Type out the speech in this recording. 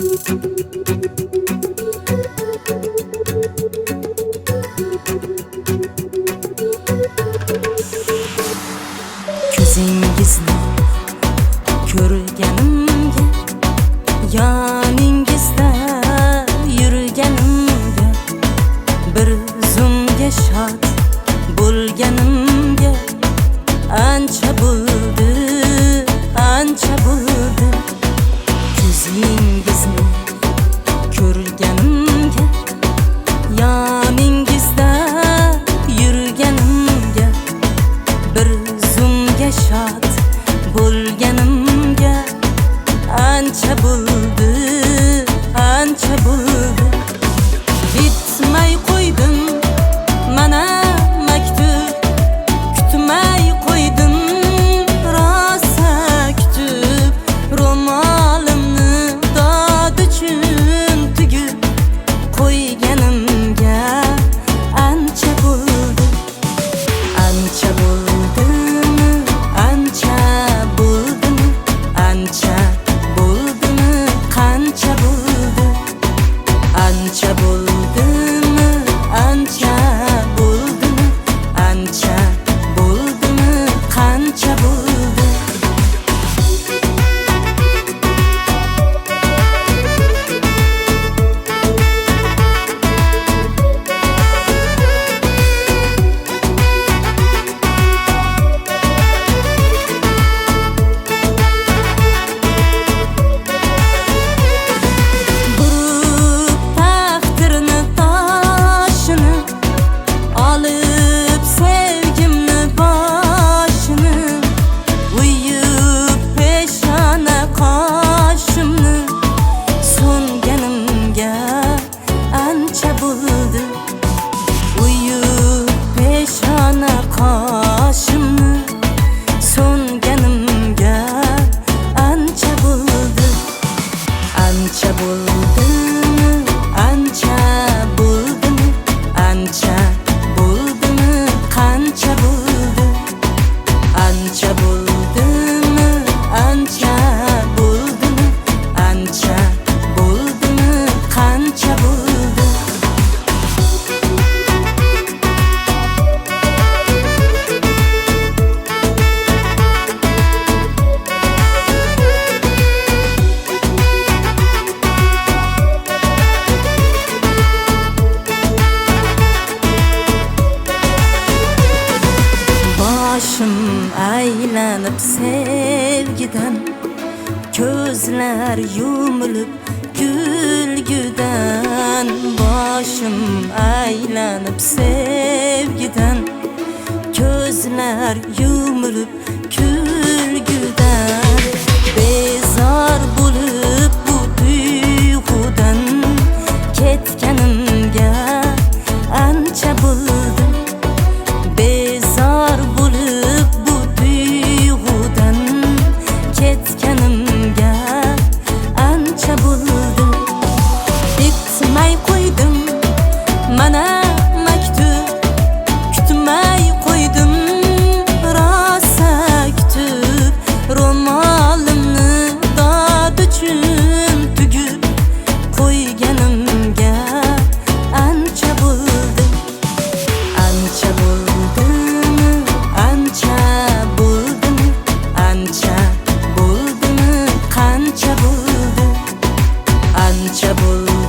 Ko'zingizni ko'rganimga, yoningizda yurganimga, bir zumga shod bo'lganimga ancha bo'ldi, ancha bo'ldi. Ko'zingizni ko'rganimga, yoningizda yurganimga, bir zumga shod bo'lganimga ancha bo'ldi, ancha bo'ldi. Bitmay qo'ydim mana maktub, kutmay qo'ydim rosa kutib, ro'molimni dod uchun tugib qo'yganimga ancha bo'ldi, ancha bo'ldimi, ancha bo'ldimi, ancha bo'ldimi, qancha bo'ldi, ancha bo'ldimi, ancha bo'ldimi, ancha bo'ldimi, qancha bo'ldi. Burib taqdirni toshini, olib sevgimni boshini, uyib peshona qoshimni, so'nganimga ancha bo'ldi, uyib peshona qoshimni, so'nganimga ancha bo'ldi, ancha bo'ldimi, ancha bo'ldimi, ancha bo'ldimi, qancha bo'ldi, ancha bo'ldimi, ancha bo'ldimi, ancha bo'ldimi, qancha bo'ldi. Boshim aylanib sevgidan, ko'zlar yumilib kulgudan. Boshim aylanib sevgidan, ko'zlar yumilib kulgudan. Bezor bo'lib bu tuyg'udan ketganimga ancha bo'ldi, bezor bo'lib bu tuyg'udan ketganimga ancha bo'ldi. Bitmay qo'ydim mana maktub, kutmay qo'ydim rosa kutib, ro'molimni dod uchun tugib qo'yganimga ancha bo'ldi, ancha bo'ldimi, ancha bo'ldimi, ancha bo'ldimi, qancha bo'ldi, ancha bo'ldi.